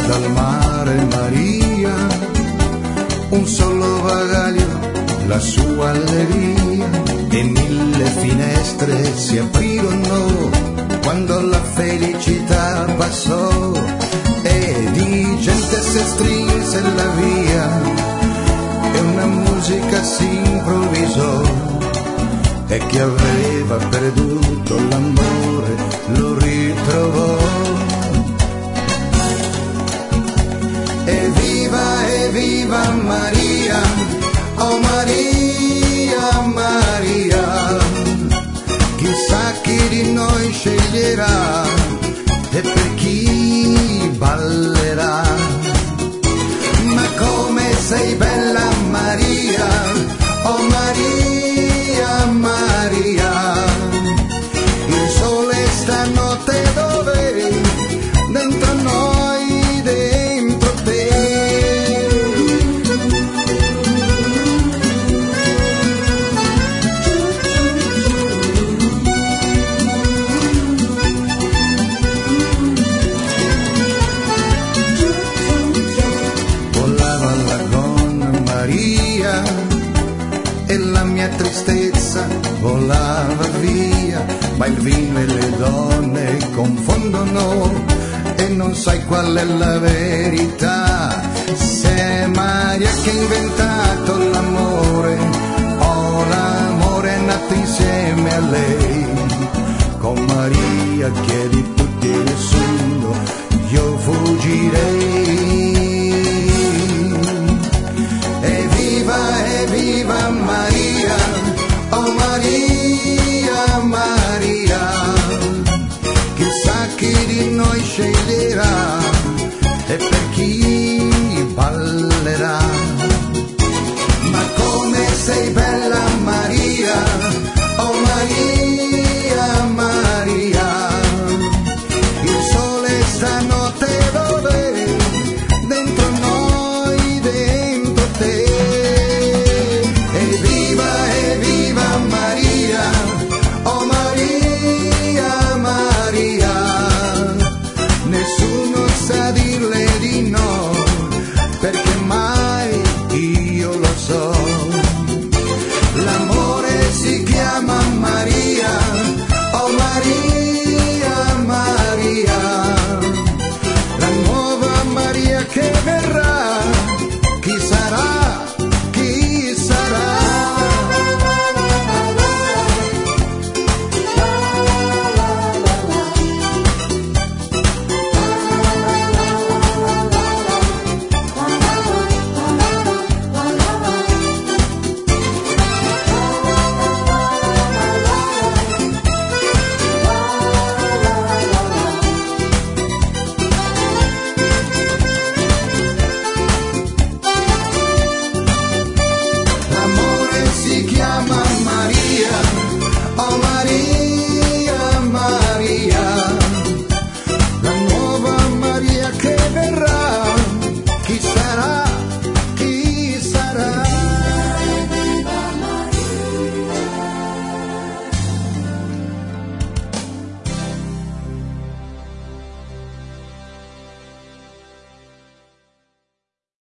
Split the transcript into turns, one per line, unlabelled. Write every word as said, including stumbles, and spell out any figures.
dal mare Maria, un solo bagaglio, la sua allegria, e mille finestre si aprirono quando la felicità passò, e di gente si strinse la via e una musica si improvvisò, e chi aveva perduto l'amore lo ritrovò. Evviva, evviva Maria, oh Maria, Maria, chissà chi di noi sceglierà e per chi ballerà. Ma come sei bella Maria, oh Maria, Maria, il sole stanotte dove? Dentro noi, dentro te. Volava la gonna Maria e la mia tristezza volava via, ma il vino e le donne confondono e non sai qual è la verità. Se è Maria che ha inventato l'amore o l'amore è nato insieme a lei.